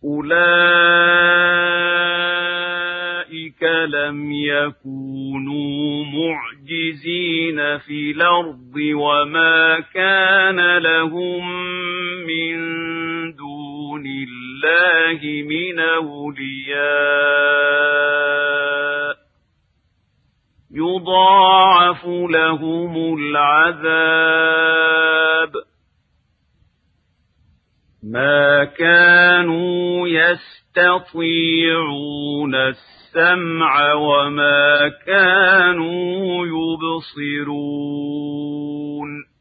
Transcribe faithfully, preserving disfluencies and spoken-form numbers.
أولئك لم يكونوا معجزين في الأرض وما كان لهم من دون الله من أولياء يضاعف لهم العذاب ما كانوا يستطيعون السمع وما كانوا يبصرون